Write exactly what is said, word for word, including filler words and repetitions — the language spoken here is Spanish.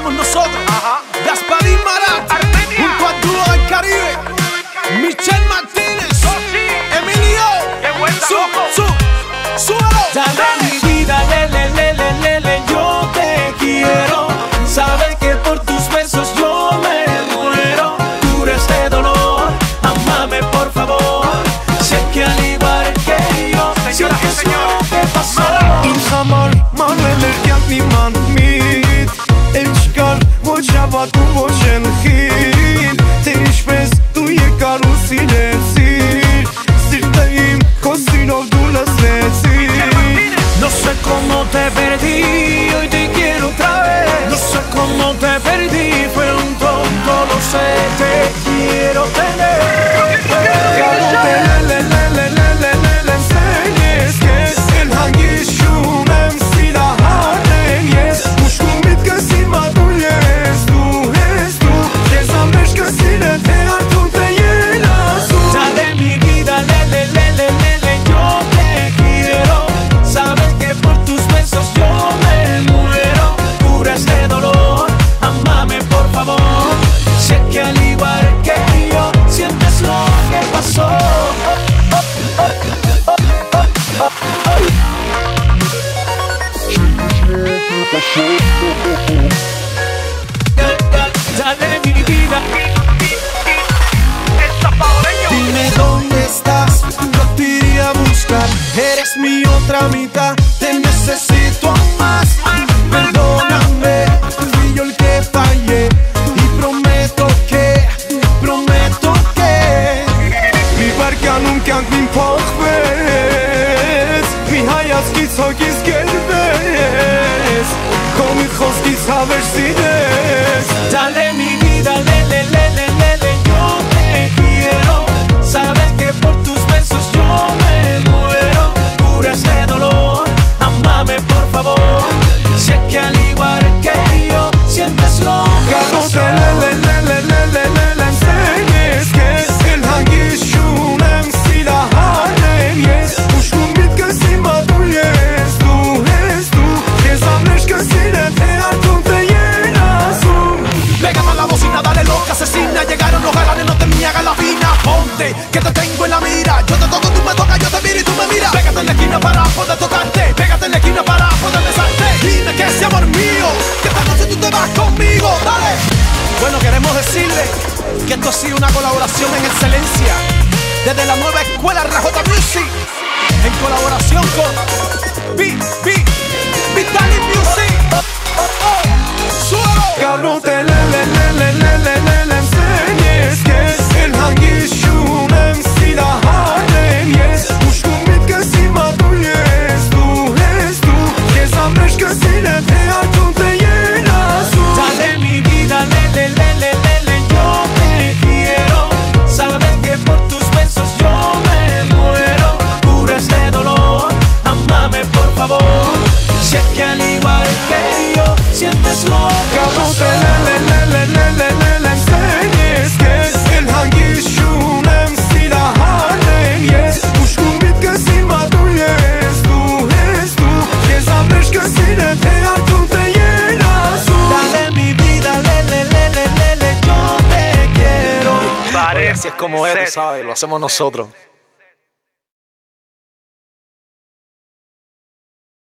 somos nosotros. Ajá. Gasparín Marat, Armenia. junto al dúo del Caribe, Michelle Martínez, Oh, sí. Emilio, Qué vuelta, su, loco. su, súbelo. Dale mi vida, lele, lele, lele, yo te quiero. Sabes que por tus besos yo me muero. Cura este dolor, amame por favor. Sé que al igual que yo, Señoras y sientes señores, lo que pasó. این خمر من لرگی من مید اشکال و جواد و جنخیل تیش بس توی کاروسی لسیر سیرتیم کسینو دولس لسیر No sé cómo te perdí, hoy te quiero otra vez. No sé cómo te perdí, fue un tonto, lo sé, te quiero tener. le le le le le le le enseñes que es el hangishunem silahane yes Ushkumit que si madulles tú es tú que sabes que si le te tú te llenas tú. Dale mi vida, lele, lele, lele, yo te quiero. Sabes que por tus besos yo me muero. Cura este dolor, amame por favor. Sé que al igual que yo, sientes lo que pasó. Dale mi vida. El salvadoreño. Dime dónde estás, yo te iría a buscar. Eres mi otra mitad, te necesito más. Perdóname, fui yo el que fallé. Y prometo que, prometo que mi barca nunca me importes. Mi hayas quiso quis gelbes. Con hijos quis haber sides. Dale mi vida, lele, lele, lele, yo te quiero. Sabes que por tus besos yo me muero. Cura este dolor, amame por favor. Sé que al igual que yo, sientes lo que Cuando te pasó. le le le le le le le le enseñes que es el hangishunem silahane yes Ushkumit que si madulles tú es tú que sabes que si le te tú te llenas tú. Pégame a la bocina, dale loca asesina. Llegaron los galanes, no te me hagas la fina. Ponte, que te tengo en la mira. Yo te toco, tú me tocas, yo te miro y tú me miras. Pégate en la esquina para poder tocarte. Pégate en la esquina para poder besarte. Dime que ese amor mío, que esta noche tú te vas conmigo, dale. Bueno, queremos decirle que esto ha sido una colaboración en excelencia desde la nueva escuela R J Music, en colaboración con B B Vitali Music. Súbelo. Cabrón te le le le le le le le le enseñes que es el hangishunem silahane yes Ushkumit que si madulles tú es tú que sabes que si le te tú te llenas tú. Dale mi vida, lele, lele, lele, yo te quiero. Sabes que por tus besos yo me muero. Cura este dolor, amame por favor. Sé que al igual que yo, sientes lo que Cabrón te pasó. le le le le le le le enseñes que es el hangishunem silahane yes Ushkumit que si madulles tú es tú que sabes que si le te tú te llenas tú. Dale mi vida, lele, lele, lele, yo te quiero. Así es como es, tú sabes, lo hacemos nosotros.